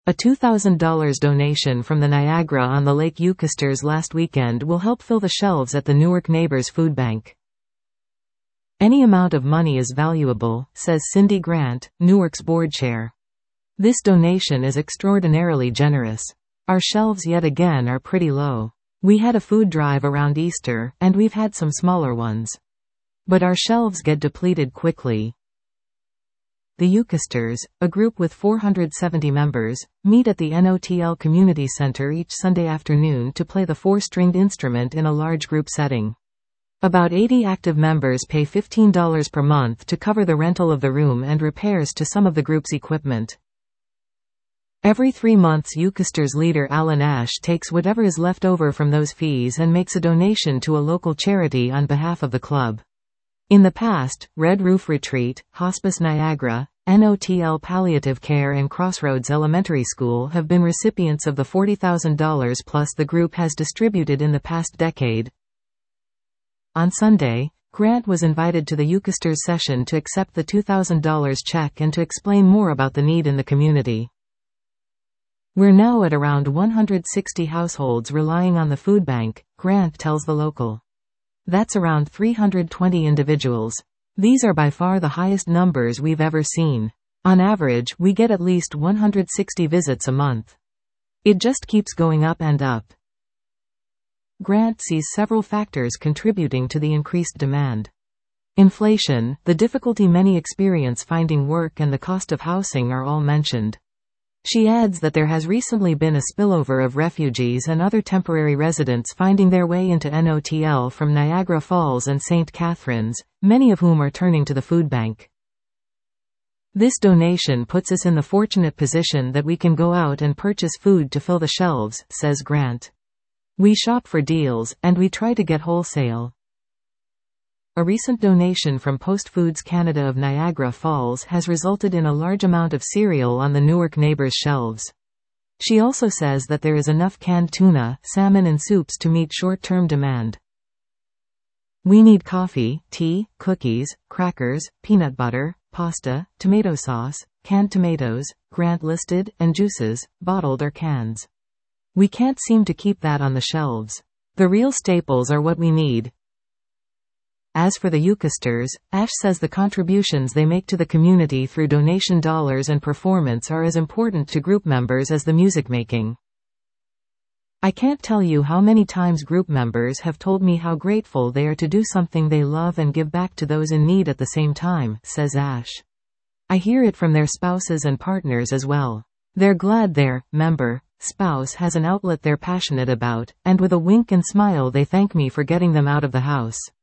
A $2,000 donation from the Niagara on the Lake Eukasters last weekend will help fill the shelves at the Newark Neighbors Food Bank. Any amount of money is valuable, says Cindy Grant, Newark's board chair. This donation is extraordinarily generous. Our shelves yet again are pretty low. We had a food drive around Easter, and we've had some smaller ones. But our shelves get depleted quickly. The Eukasters, a group with 470 members, meet at the NOTL Community Center each Sunday afternoon to play the four-stringed instrument in a large group setting. About 80 active members pay $15 per month to cover the rental of the room and repairs to some of the group's equipment. Every 3 months, Eukasters leader Alan Ash takes whatever is left over from those fees and makes a donation to a local charity on behalf of the club. In the past, Red Roof Retreat, Hospice Niagara, NOTL Palliative Care and Crossroads Elementary School have been recipients of the $40,000 plus the group has distributed in the past decade. On Sunday, Grant was invited to the Eukasters session to accept the $2,000 check and to explain more about the need in the community. We're now at around 160 households relying on the food bank, Grant tells the local. That's around 320 individuals. These are by far the highest numbers we've ever seen. On average, we get at least 160 visits a month. It just keeps going up and up. Grant sees several factors contributing to the increased demand. Inflation, the difficulty many experience finding work, and the cost of housing are all mentioned. She adds that there has recently been a spillover of refugees and other temporary residents finding their way into NOTL from Niagara Falls and St. Catharines, many of whom are turning to the food bank. This donation puts us in the fortunate position that we can go out and purchase food to fill the shelves, says Grant. We shop for deals, and we try to get wholesale. A recent donation from Post Foods Canada of Niagara Falls has resulted in a large amount of cereal on the Newark Neighbors shelves. She also says that there is enough canned tuna, salmon and soups to meet short-term demand. We need coffee, tea, cookies, crackers, peanut butter, pasta, tomato sauce, canned tomatoes, Grant listed, and juices, bottled or cans. We can't seem to keep that on the shelves. The real staples are what we need. As for the Eukasters, Ash says the contributions they make to the community through donation dollars and performance are as important to group members as the music making. I can't tell you how many times group members have told me how grateful they are to do something they love and give back to those in need at the same time, says Ash. I hear it from their spouses and partners as well. They're glad their spouse has an outlet they're passionate about, and with a wink and smile they thank me for getting them out of the house.